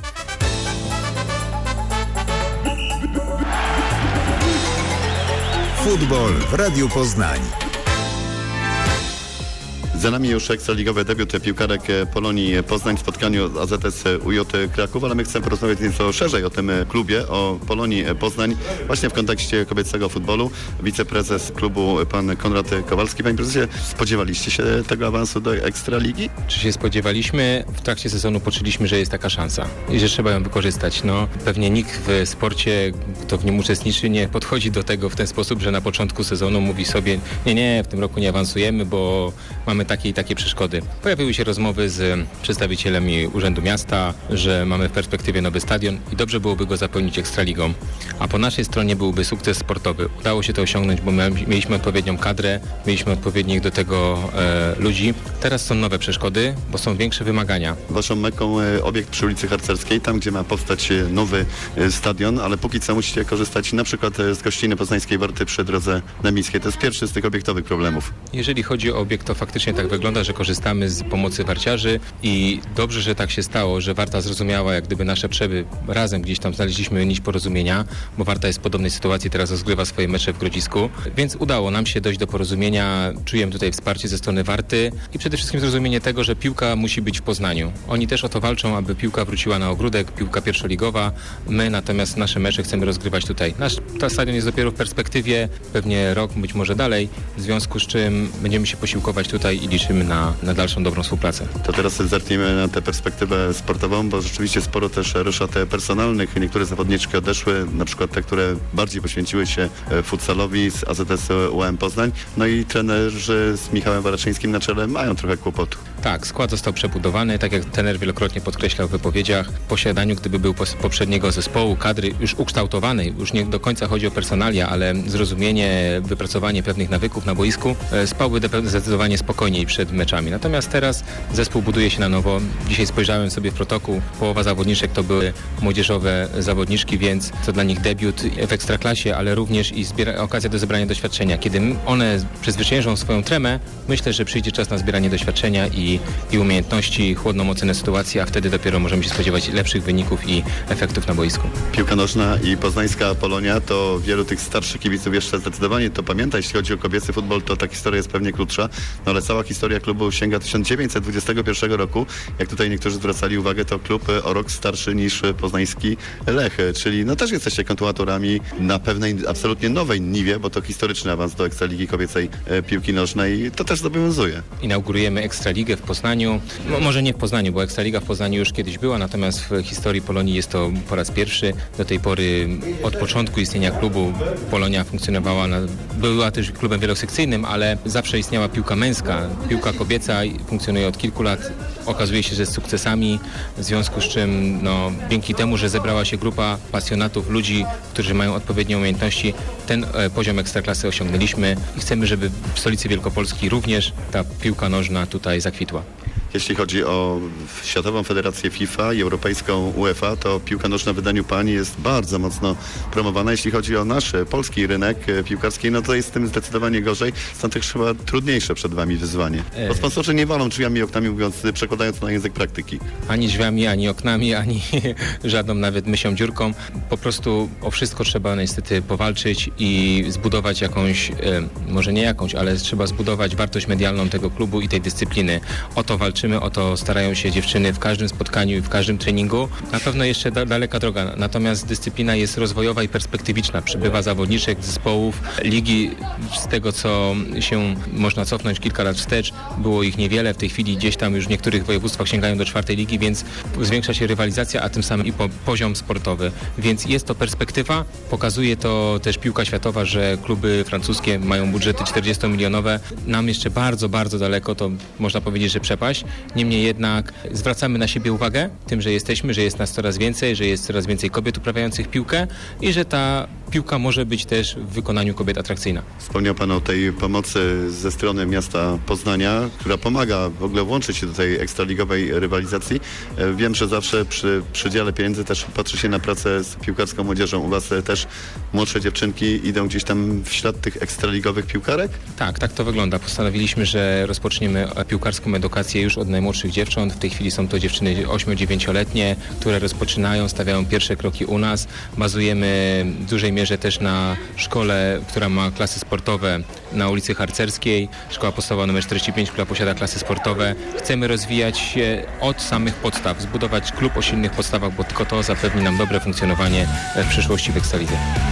Futbol w Radiu Poznań. Za nami już ekstraligowy debiut piłkarek Polonii Poznań w spotkaniu AZS UJ Kraków, ale my chcemy porozmawiać nieco szerzej o tym klubie, o Polonii Poznań, właśnie w kontekście kobiecego futbolu. Wiceprezes klubu pan Konrad Kowalski. Panie prezesie, spodziewaliście się tego awansu do ekstraligi? Czy się spodziewaliśmy? W trakcie sezonu poczuliśmy, że jest taka szansa i że trzeba ją wykorzystać. No, pewnie nikt w sporcie, kto w nim uczestniczy, nie podchodzi do tego w ten sposób, że na początku sezonu mówi sobie nie, w tym roku nie awansujemy, bo mamy takie i takie przeszkody. Pojawiły się rozmowy z przedstawicielami Urzędu Miasta, że mamy w perspektywie nowy stadion i dobrze byłoby go zapełnić ekstraligą. A po naszej stronie byłby sukces sportowy. Udało się to osiągnąć, bo mieliśmy odpowiednią kadrę, mieliśmy odpowiednich do tego ludzi. Teraz są nowe przeszkody, bo są większe wymagania. Waszą meką obiekt przy ulicy Harcerskiej, tam gdzie ma powstać nowy stadion, ale póki co musicie korzystać na przykład z gościny poznańskiej Warty przy drodze Nemińskiej. To jest pierwszy z tych obiektowych problemów. Jeżeli chodzi o obiekt, to faktycznie tak wygląda, że korzystamy z pomocy warciarzy i dobrze, że tak się stało, że Warta zrozumiała jak gdyby nasze przeby. Razem gdzieś tam znaleźliśmy nić porozumienia, bo Warta jest w podobnej sytuacji, teraz rozgrywa swoje mecze w Grodzisku, więc udało nam się dojść do porozumienia. Czujemy tutaj wsparcie ze strony Warty i przede wszystkim zrozumienie tego, że piłka musi być w Poznaniu. Oni też o to walczą, aby piłka wróciła na ogródek, piłka pierwszoligowa. My natomiast nasze mecze chcemy rozgrywać tutaj. Nasz stadion jest dopiero w perspektywie, pewnie rok, być może dalej, w związku z czym będziemy się posiłkować tutaj i liczymy na dalszą dobrą współpracę. To teraz zerknijmy na tę perspektywę sportową, bo rzeczywiście sporo też roszad personalnych. Niektóre zawodniczki odeszły, na przykład te, które bardziej poświęciły się futsalowi z AZS UAM Poznań. No i trenerzy z Michałem Waraczyńskim na czele mają trochę kłopotu. Tak, skład został przebudowany, tak jak trener wielokrotnie podkreślał w wypowiedziach. W posiadaniu, gdyby był poprzedniego zespołu, kadry już ukształtowanej, już nie do końca chodzi o personalia, ale zrozumienie, wypracowanie pewnych nawyków na boisku, spałby zdecydowanie spokojniej przed meczami. Natomiast teraz zespół buduje się na nowo. Dzisiaj spojrzałem sobie w protokół, połowa zawodniczek to były młodzieżowe zawodniczki, więc to dla nich debiut w Ekstraklasie, ale również i okazja do zebrania doświadczenia. Kiedy one przezwyciężą swoją tremę, myślę, że przyjdzie czas na zbieranie doświadczenia i umiejętności, chłodną ocenę sytuacji, a wtedy dopiero możemy się spodziewać lepszych wyników i efektów na boisku. Piłka nożna i poznańska Polonia, to wielu tych starszych kibiców jeszcze zdecydowanie to pamięta. Jeśli chodzi o kobiecy futbol, to ta historia jest pewnie krótsza, no ale cała historia klubu sięga 1921 roku. Jak tutaj niektórzy zwracali uwagę, to klub o rok starszy niż poznański Lech, czyli no też jesteście kontynuatorami na pewnej absolutnie nowej niwie, bo to historyczny awans do Ekstraligi Kobiecej Piłki Nożnej i to też zobowiązuje. Inaugurujemy Ekstraligę w Poznaniu, może nie w Poznaniu, bo Ekstraliga w Poznaniu już kiedyś była, natomiast w historii Polonii jest to po raz pierwszy. Do tej pory, od początku istnienia klubu, Polonia funkcjonowała, była też klubem wielosekcyjnym, ale zawsze istniała piłka męska. Piłka kobieca funkcjonuje od kilku lat, okazuje się, że z sukcesami, w związku z czym dzięki temu, że zebrała się grupa pasjonatów, ludzi, którzy mają odpowiednie umiejętności, ten poziom ekstraklasy osiągnęliśmy i chcemy, żeby w stolicy Wielkopolski również ta piłka nożna tutaj zakwitła. Jeśli chodzi o Światową Federację FIFA i Europejską UEFA, to piłka nożna w wydaniu pań jest bardzo mocno promowana. Jeśli chodzi o nasz polski rynek piłkarski, no to jest z tym zdecydowanie gorzej. Stąd też chyba trudniejsze przed wami wyzwanie. Bo sponsorzy nie walą drzwiami i oknami, mówiąc, przekładając na język praktyki. Ani drzwiami, ani oknami, ani żadną nawet mysią dziurką. Po prostu o wszystko trzeba niestety powalczyć i zbudować jakąś, może nie jakąś, ale trzeba zbudować wartość medialną tego klubu i tej dyscypliny. O to walczymy, o to starają się dziewczyny w każdym spotkaniu i w każdym treningu. Na pewno jeszcze daleka droga, natomiast dyscyplina jest rozwojowa i perspektywiczna. Przybywa zawodniczek, zespołów, ligi. Z tego, co się można cofnąć kilka lat wstecz, było ich niewiele. W tej chwili gdzieś tam już w niektórych województwach sięgają do 4. ligi, więc zwiększa się rywalizacja, a tym samym i poziom sportowy. Więc jest to perspektywa. Pokazuje to też piłka światowa, że kluby francuskie mają budżety 40-milionowe. Nam jeszcze bardzo, bardzo daleko, to można powiedzieć, że przepaść. Niemniej jednak zwracamy na siebie uwagę tym, że jesteśmy, że jest nas coraz więcej, że jest coraz więcej kobiet uprawiających piłkę i że ta piłka może być też w wykonaniu kobiet atrakcyjna. Wspomniał Pan o tej pomocy ze strony miasta Poznania, która pomaga w ogóle włączyć się do tej ekstraligowej rywalizacji. Wiem, że zawsze przy przydziale pieniędzy też patrzy się na pracę z piłkarską młodzieżą. U Was też młodsze dziewczynki idą gdzieś tam w ślad tych ekstraligowych piłkarek? Tak to wygląda. Postanowiliśmy, że rozpoczniemy piłkarską edukację już od najmłodszych dziewcząt. W tej chwili są to dziewczyny 8-9-letnie, które rozpoczynają, stawiają pierwsze kroki u nas. Bazujemy w dużej mierze też na szkole, która ma klasy sportowe na ulicy Harcerskiej. Szkoła podstawowa nr 45, która posiada klasy sportowe. Chcemy rozwijać się od samych podstaw, zbudować klub o silnych podstawach, bo tylko to zapewni nam dobre funkcjonowanie w przyszłości w Ekstralidze.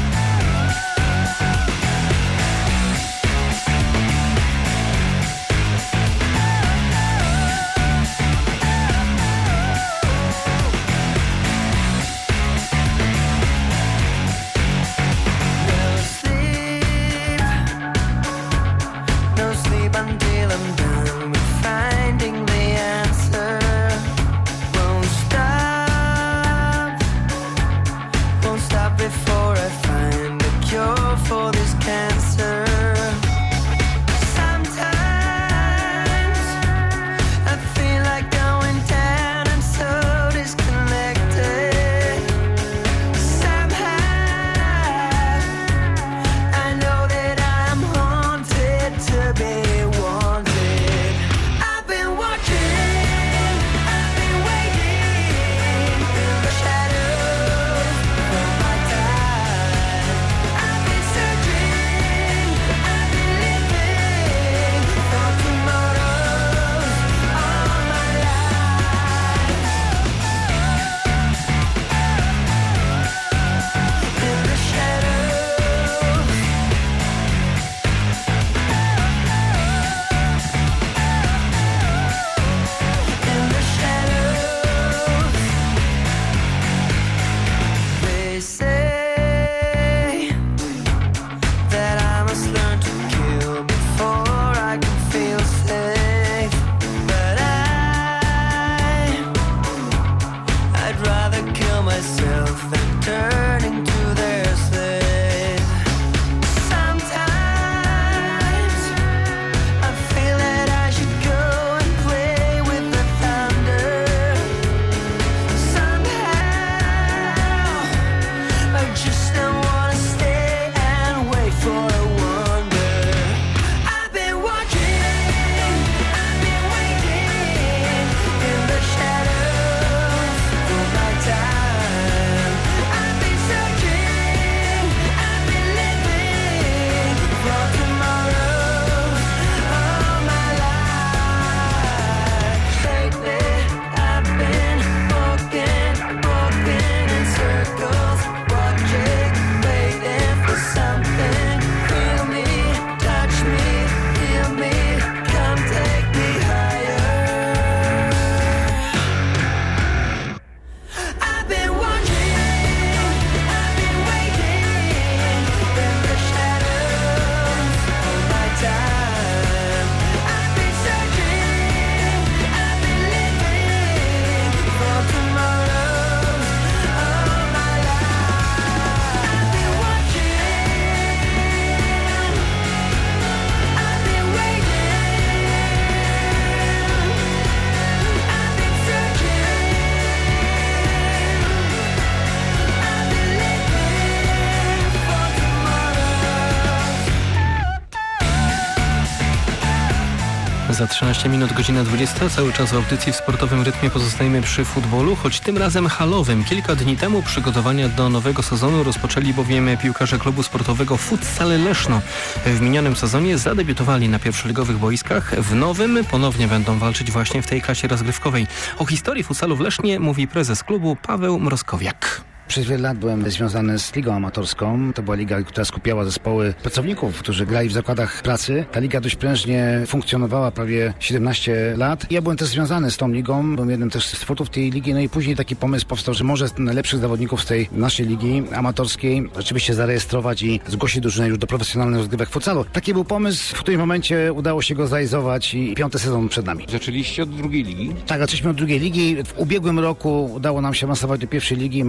Za 13 minut, godzina 20. Cały czas w audycji w sportowym rytmie pozostajemy przy futbolu, choć tym razem halowym. Kilka dni temu przygotowania do nowego sezonu rozpoczęli bowiem piłkarze klubu sportowego Futsal Leszno. W minionym sezonie zadebiutowali na pierwszoligowych boiskach. W nowym ponownie będą walczyć właśnie w tej klasie rozgrywkowej. O historii futsalu w Lesznie mówi prezes klubu Paweł Mrozkowiak. Przez wiele lat byłem związany z ligą amatorską. To była liga, która skupiała zespoły pracowników, którzy grali w zakładach pracy. Ta liga dość prężnie funkcjonowała prawie 17 lat. Ja byłem też związany z tą ligą, byłem jednym też z twórców tej ligi, no i później taki pomysł powstał, że może najlepszych zawodników z tej naszej ligi amatorskiej rzeczywiście zarejestrować i zgłosić drużynę już do profesjonalnych rozgrywek futsalu. Taki był pomysł, w którym momencie udało się go zrealizować i 5. sezon przed nami. Zaczęliście od drugiej ligi? Tak, zaczęliśmy od drugiej ligi. W ubiegłym roku udało nam się awansować do pierwszej ligi. Mamy za sobą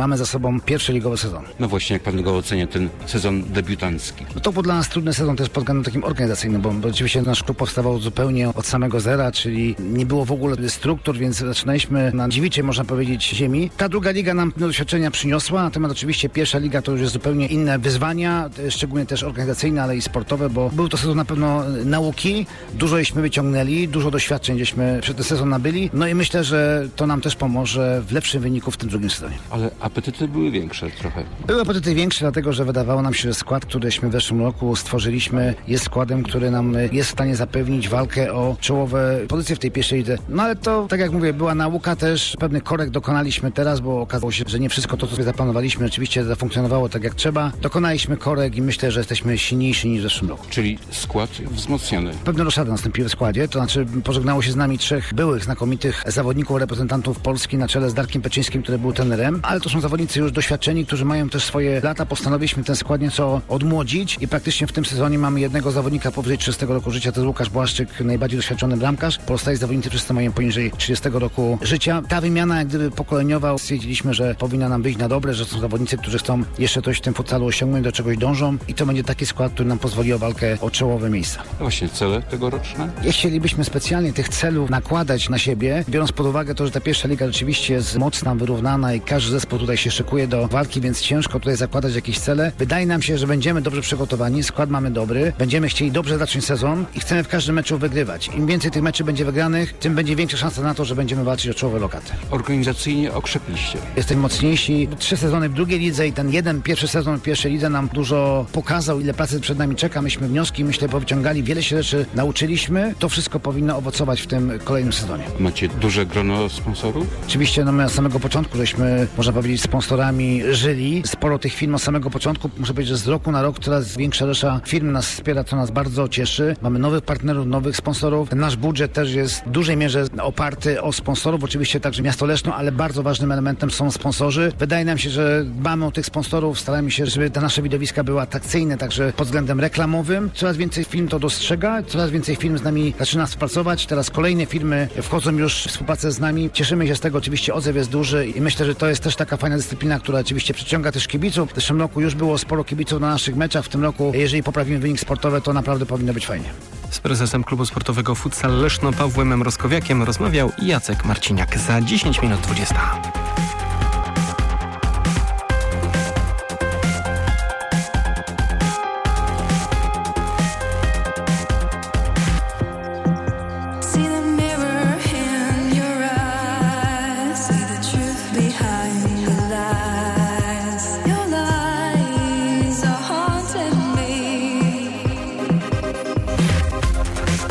sobą pierwszy ligowy sezon. No właśnie, jak pan go ocenia, ten sezon debiutancki? No to był dla nas trudny sezon też pod względem takim organizacyjnym, bo oczywiście nasz klub powstawał zupełnie od samego zera, czyli nie było w ogóle struktur, więc zaczynaliśmy na dziewiczej, można powiedzieć, ziemi. Ta druga liga nam doświadczenia przyniosła, natomiast oczywiście pierwsza liga to już jest zupełnie inne wyzwania, szczególnie też organizacyjne, ale i sportowe, bo był to sezon na pewno nauki, dużo żeśmy wyciągnęli, dużo doświadczeń żeśmy przez ten sezon nabyli, no i myślę, że to nam też pomoże w lepszym wyniku w tym drugim sezonie. Ale apetyty były większe trochę. Były apetyty większe, dlatego że wydawało nam się, że skład, któryśmy w zeszłym roku stworzyliśmy, jest składem, który nam jest w stanie zapewnić walkę o czołowe pozycje w tej pierwszej lidze. No ale to, tak jak mówię, była nauka też, pewnych korekt dokonaliśmy teraz, bo okazało się, że nie wszystko to, co sobie zaplanowaliśmy, oczywiście zafunkcjonowało tak jak trzeba. Dokonaliśmy korekt i myślę, że jesteśmy silniejsi niż w zeszłym roku. Czyli skład wzmocniony. Pewne roszady nastąpiły w składzie, to znaczy pożegnało się z nami 3 byłych znakomitych zawodników, reprezentantów Polski na czele z Darkiem Peczyńskim, który był trenerem, ale to są zawodnicy już doświadczeni, którzy mają też swoje lata. Postanowiliśmy ten skład nieco odmłodzić i praktycznie w tym sezonie mamy jednego zawodnika powyżej 30 roku życia, to jest Łukasz Błaszczyk, najbardziej doświadczony bramkarz. Pozostali zawodnicy wszyscy mają poniżej 30 roku życia. Ta wymiana jak gdyby pokoleniowa, stwierdziliśmy, że powinna nam wyjść na dobre, że są zawodnicy, którzy chcą jeszcze coś w tym futsalu osiągnąć, do czegoś dążą i to będzie taki skład, który nam pozwoli o walkę o czołowe miejsca. No właśnie, cele tegoroczne? Jeśli chcielibyśmy specjalnie tych celów nakładać na siebie, biorąc pod uwagę to, że ta pierwsza liga rzeczywiście jest mocna, wyrównana i każdy zespół tutaj się szykuje do walki, więc ciężko tutaj zakładać jakieś cele. Wydaje nam się, że będziemy dobrze przygotowani, skład mamy dobry, będziemy chcieli dobrze zacząć sezon i chcemy w każdym meczu wygrywać. Im więcej tych meczów będzie wygranych, tym będzie większa szansa na to, że będziemy walczyć o czołowe lokaty. Organizacyjnie okrzepliście. Jesteśmy mocniejsi. 3 sezony w drugiej lidze i ten jeden pierwszy sezon w pierwszej lidze nam dużo pokazał, ile pracy przed nami czeka. Myśmy wnioski, myślę, powyciągali, wiele się rzeczy nauczyliśmy. To wszystko powinno owocować w tym kolejnym sezonie. Macie duże grono sponsorów? Oczywiście no my od samego początku żeśmy, można powiedzieć, sponsorami żyli. Sporo tych firm od samego początku. Muszę powiedzieć, że z roku na rok coraz większa rzesza firm nas wspiera, co nas bardzo cieszy. Mamy nowych partnerów, nowych sponsorów. Nasz budżet też jest w dużej mierze oparty o sponsorów. Oczywiście także miasto Leszno, ale bardzo ważnym elementem są sponsorzy. Wydaje nam się, że dbamy o tych sponsorów, staramy się, żeby te nasze widowiska były atrakcyjne, także pod względem reklamowym. Coraz więcej firm to dostrzega, coraz więcej firm z nami zaczyna współpracować. Teraz kolejne firmy wchodzą już w współpracę z nami. Cieszymy się z tego, oczywiście odzew jest duży i myślę, że to jest też taka fajna dyscyplina, która oczywiście przyciąga też kibiców. W zeszłym roku już było sporo kibiców na naszych meczach. W tym roku, jeżeli poprawimy wynik sportowy, to naprawdę powinno być fajnie. Z prezesem klubu sportowego Futsal Leszno Pawłem Mroskowiakiem rozmawiał Jacek Marciniak. Za 10 minut 20. See the mirror in your eyes. See the truth behind the lies. Your lies are haunting me.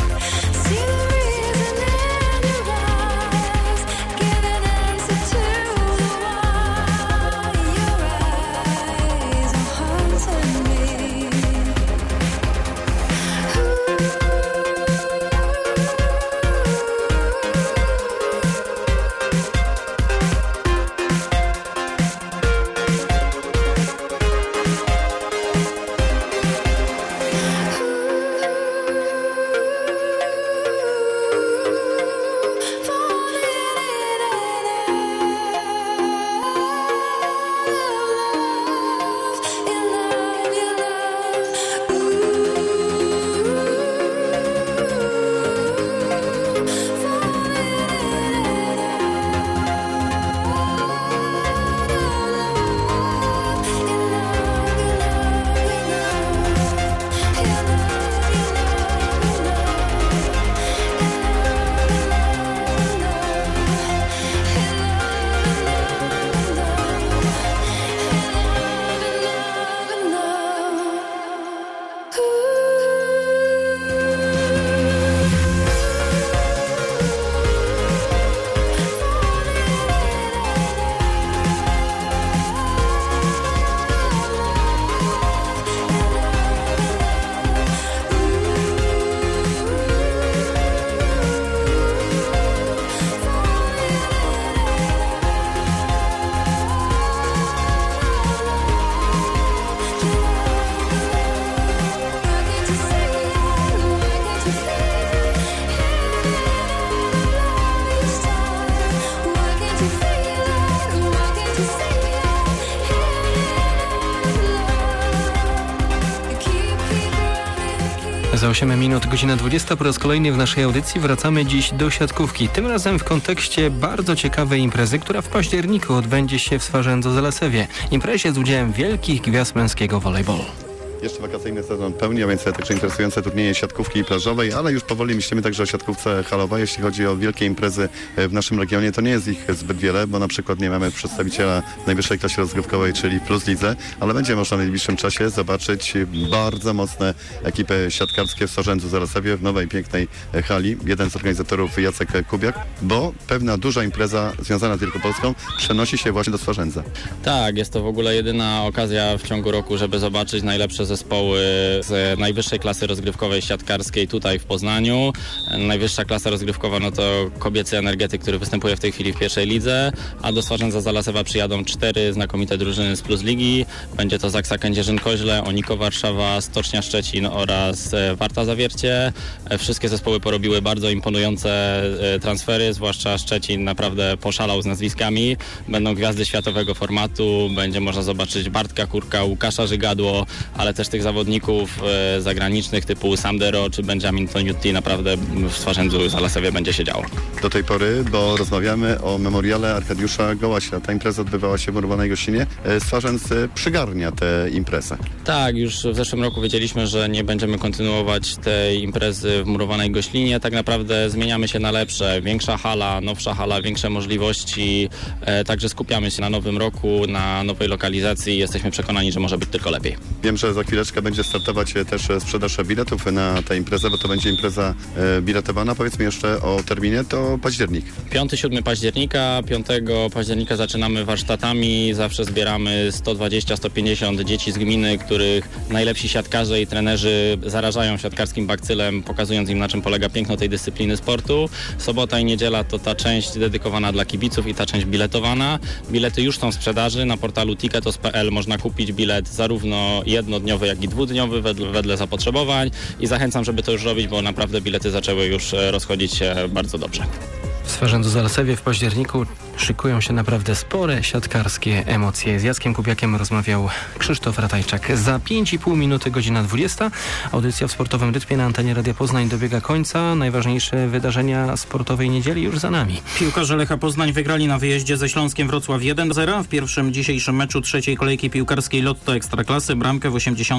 See the reason in your eyes. Give an answer to Za 8 minut, godzina 20, po raz kolejny w naszej audycji wracamy dziś do siatkówki. Tym razem w kontekście bardzo ciekawej imprezy, która w październiku odbędzie się w Swarzędzu-Zalesewie. Imprezie z udziałem wielkich gwiazd męskiego volejbolu. Jeszcze wakacyjny sezon pełni, a więc także interesujące turnieje siatkówki plażowej, ale już powoli myślimy także o siatkówce halowej. Jeśli chodzi o wielkie imprezy w naszym regionie, to nie jest ich zbyt wiele, bo na przykład nie mamy przedstawiciela najwyższej klasie rozgrywkowej, czyli Plus Lidze, ale będzie można w najbliższym czasie zobaczyć bardzo mocne ekipy siatkarskie w Swarzędzu-Zalesewie w nowej, pięknej hali. Jeden z organizatorów, Jacek Kubiak, bo pewna duża impreza związana z Wielkopolską przenosi się właśnie do Swarzędza. Tak, jest to w ogóle jedyna okazja w ciągu roku, żeby zobaczyć najlepsze zespoły z najwyższej klasy rozgrywkowej siatkarskiej tutaj w Poznaniu. Najwyższa klasa rozgrywkowa no to kobiecy energetyk, który występuje w tej chwili w pierwszej lidze, a do Swarzędza-Zalesewa przyjadą 4 znakomite drużyny z Plus Ligi. Będzie to Zaksa Kędzierzyn-Koźle, Oniko Warszawa, Stocznia Szczecin oraz Warta Zawiercie. Wszystkie zespoły porobiły bardzo imponujące transfery, zwłaszcza Szczecin naprawdę poszalał z nazwiskami. Będą gwiazdy światowego formatu, będzie można zobaczyć Bartka Kurka, Łukasza Żygadło, ale też tych zawodników zagranicznych typu Sandero czy Benjamin Toniutti naprawdę w Swarzędzu-Zalesewie będzie się działo. Do tej pory, bo rozmawiamy o memoriale Arkadiusza Gołasia. Ta impreza odbywała się w Murowanej Gościnie. Swarzędz przygarnia tę imprezę. Tak, już w zeszłym roku wiedzieliśmy, że nie będziemy kontynuować tej imprezy w Murowanej Goślinie. Tak naprawdę zmieniamy się na lepsze. Większa hala, nowsza hala, większe możliwości. Także skupiamy się na nowym roku, na nowej lokalizacji. Jesteśmy przekonani, że może być tylko lepiej. Wiem, że za chwileczkę będzie startować też sprzedaż biletów na tę imprezę, bo to będzie impreza biletowana. Powiedzmy jeszcze o terminie, to październik. 5-7 października. 5 października zaczynamy warsztatami. Zawsze zbieramy 120-150 dzieci z gminy, których najlepsi siatkarze i trenerzy zarażają siatkarskim bakcylem, pokazując im, na czym polega piękno tej dyscypliny sportu. Sobota i niedziela to ta część dedykowana dla kibiców i ta część biletowana. Bilety już są w sprzedaży. Na portalu ticketos.pl można kupić bilet zarówno jednodniowy, jak i dwudniowy wedle zapotrzebowań i zachęcam, żeby to już robić, bo naprawdę bilety zaczęły już rozchodzić się bardzo dobrze. W Swarzędzu-Zalesewie w październiku szykują się naprawdę spore siatkarskie emocje. Z Jackiem Kubiakiem rozmawiał Krzysztof Ratajczak. Za 5,5 minuty, godzina 20. Audycja w sportowym rytmie na antenie Radia Poznań dobiega końca. Najważniejsze wydarzenia sportowej niedzieli już za nami. Piłkarze Lecha Poznań wygrali na wyjeździe ze Śląskiem Wrocław 1-0. W pierwszym dzisiejszym meczu trzeciej kolejki piłkarskiej Lotto Ekstraklasy bramkę w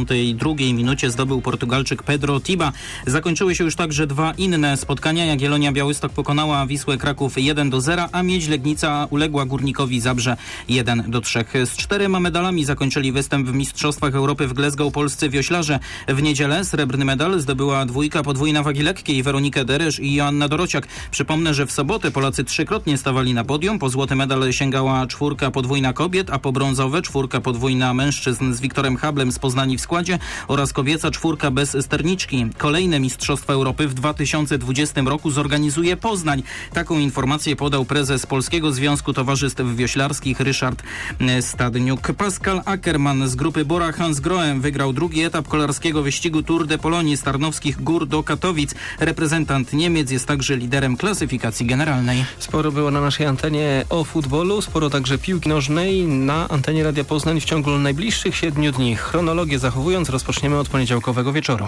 82 minucie zdobył Portugalczyk Pedro Tiba. Zakończyły się już także dwa inne spotkania. Jagiellonia Białystok pokonała Wisłę Kraków 1-0, a Miedź Legnica uległa Górnikowi Zabrze 1-3. Z 4 medalami zakończyli występ w Mistrzostwach Europy w Glasgow polscy wioślarze. W niedzielę srebrny medal zdobyła dwójka podwójna wagi lekkiej Weronikę Deresz i Joanna Dorociak. Przypomnę, że w sobotę Polacy trzykrotnie stawali na podium. Po złoty medal sięgała czwórka podwójna kobiet, a po brązowe czwórka podwójna mężczyzn z Wiktorem Hablem z Poznani w składzie oraz kobieca czwórka bez sterniczki. Kolejne Mistrzostwa Europy w 2020 roku zorganizuje Poznań. Taką informację podał prezes Polskiego Związku Towarzystw Wioślarskich Ryszard Stadniuk. Pascal Ackermann z grupy Bora Hansgrohe wygrał drugi etap kolarskiego wyścigu Tour de Polonie z Tarnowskich Gór do Katowic. Reprezentant Niemiec jest także liderem klasyfikacji generalnej. Sporo było na naszej antenie o futbolu, sporo także piłki nożnej na antenie Radia Poznań w ciągu najbliższych 7 dni. Chronologię zachowując, rozpoczniemy od poniedziałkowego wieczoru.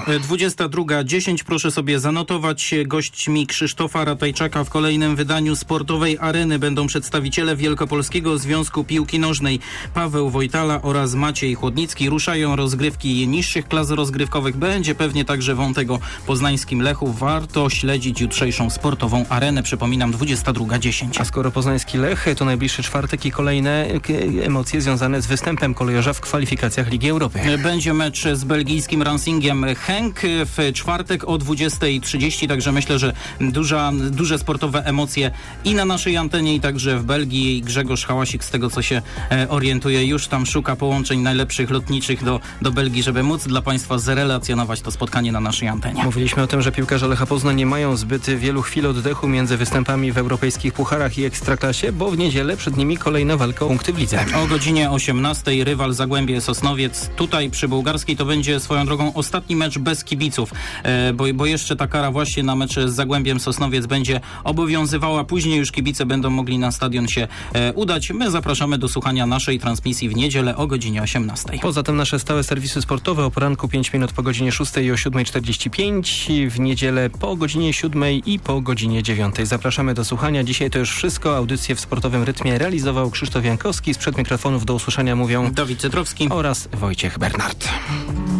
22:10, proszę sobie zanotować. Gośćmi Krzysztofa Ratajczaka w kolejnym wydaniu Sportowej Areny będą przedstawiciele Wielkopolskiego Związku Piłki Nożnej. Paweł Wojtala oraz Maciej Chłodnicki. Ruszają rozgrywki niższych klas rozgrywkowych. Będzie pewnie także wątek o poznańskim Lechu. Warto śledzić jutrzejszą Sportową Arenę. Przypominam, 22:10. A skoro poznański Lech, to najbliższy czwartek i kolejne emocje związane z występem kolejorza w kwalifikacjach Ligi Europy. Będzie mecz z belgijskim Racingiem Genk w czwartek o 20:30, także myślę, że duże sportowe emocje i na naszej antenie, i także w Belgii. Grzegorz Hałasik, z tego co się orientuje, już tam szuka połączeń najlepszych lotniczych do Belgii, żeby móc dla Państwa zrelacjonować to spotkanie na naszej antenie. Mówiliśmy o tym, że piłkarze Lecha Poznań nie mają zbyt wielu chwil oddechu między występami w europejskich pucharach i Ekstraklasie, bo w niedzielę przed nimi kolejna walka o punkty w lidze. O godzinie 18:00 rywal Zagłębie Sosnowiec. Tutaj przy Bułgarskiej to będzie swoją drogą ostatni mecz bez kibiców, bo jeszcze ta kara właśnie na mecz z Zagłębiem Sosnowiec będzie obowiązywała. Później już kibice będą mogli na stadion się udać. My zapraszamy do słuchania naszej transmisji w niedzielę o godzinie 18. Poza tym nasze stałe serwisy sportowe o poranku 5 minut po godzinie 6 i o 7:45, w niedzielę po godzinie 7 i po godzinie 9. Zapraszamy do słuchania. Dzisiaj to już wszystko. Audycję w sportowym rytmie realizował Krzysztof Jankowski. Sprzed mikrofonów do usłyszenia mówią Dawid Cytrowski oraz Wojciech Bernard.